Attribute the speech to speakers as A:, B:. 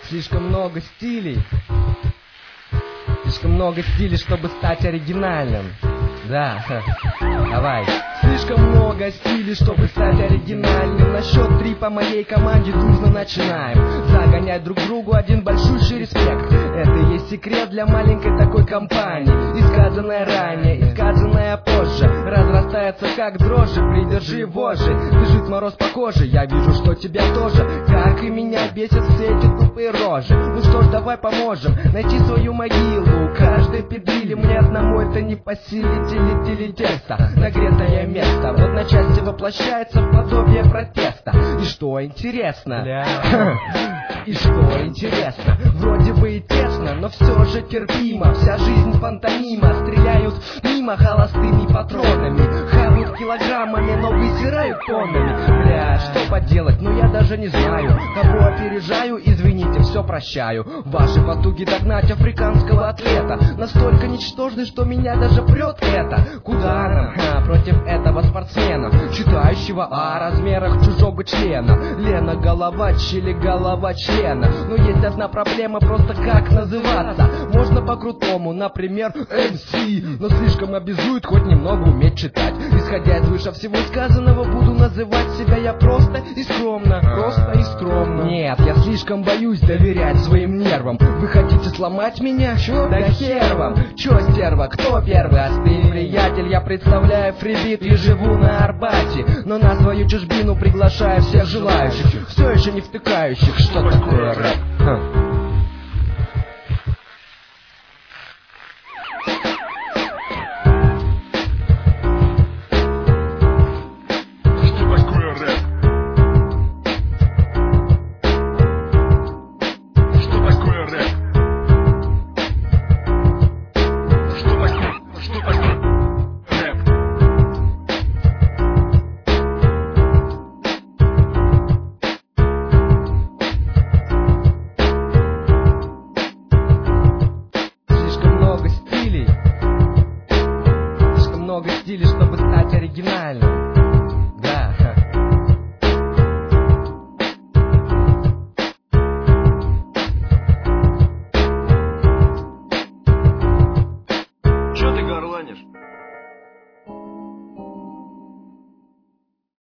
A: Слишком много стилей. Слишком много стилей, чтобы стать оригинальным. Да, давай. Слишком много стилей, чтобы стать оригинальным. На счет 3 по моей команде дружно начинаем загонять друг другу один большущий респект. Это и есть секрет для маленькой такой компании. И сказанное ранее, и сказанное позже разрастается как дрожжи. Придержи вожжи, бежит мороз по коже. Я вижу, что тебя тоже, как и меня, бесят все эти тупые рожи. Ну что ж, давай поможем найти свою могилу. Каждой педрили, мне одному это не по силе. Теле тесто, нагретое место вот на части воплощается в подобие протеста. И что интересно? И что интересно? Вроде бы и тесно, но все же терпимо. Вся жизнь пантомима. Стреляют мимо холостыми патронами, хавают килограммами, но высирают тоннами. Бля, что поделать, ну я даже не знаю. Кого опережаю, извините, все прощаю. Ваши потуги догнать африканского атлета настолько ничтожны, что меня даже прет это. Куда нам? Против этого спортсмена, читающего о размерах чужого члена. Лена голова, чили голова члена. Но есть одна проблема, просто как называться. Можно по-крутому, например, MC, но слишком обязует хоть немного уметь читать. Исходя из выше всего сказанного, буду называть себя я просто и скромно. Просто и скромно. Нет, я слишком боюсь доверять своим нервам. Вы хотите сломать меня? Чё? Да хер вам. Чё, стерва, кто первый? Остынь, приятель, я представляю фрибит и живу на Арбате. Но на свою чужбину приглашаю всех желающих, все еще не втыкающих, что такое рэп. Много стилей, чтобы стать оригинальным.